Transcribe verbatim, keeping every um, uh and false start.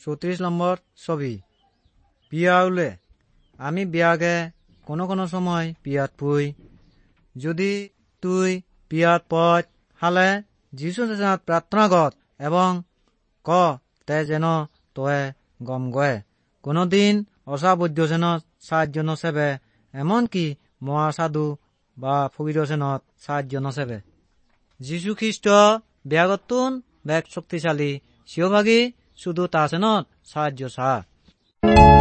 চৌত্রিশ নম্বর ছবি। বিয়া উলে আমি বিয়াগে কোনো কোনো সময় বিয়াত পুই। যদি তুই বিয়াত পথ হালে যিশু প্রার্থনা গত এবং ক তে যেন তোয়ে গম গয়ে কোনোদিন অসাবুদ্ধ সেনত সাহায্য নসেবে, এমনকি মহাসাধু বা ফকিরসেনত সাহায্য নসেবে। যিশু খ্রিস্ট ব্যাগতুন ব্যাগ শক্তিশালী, সিওভাগী শুধু তা সেনত সাহায্য সা।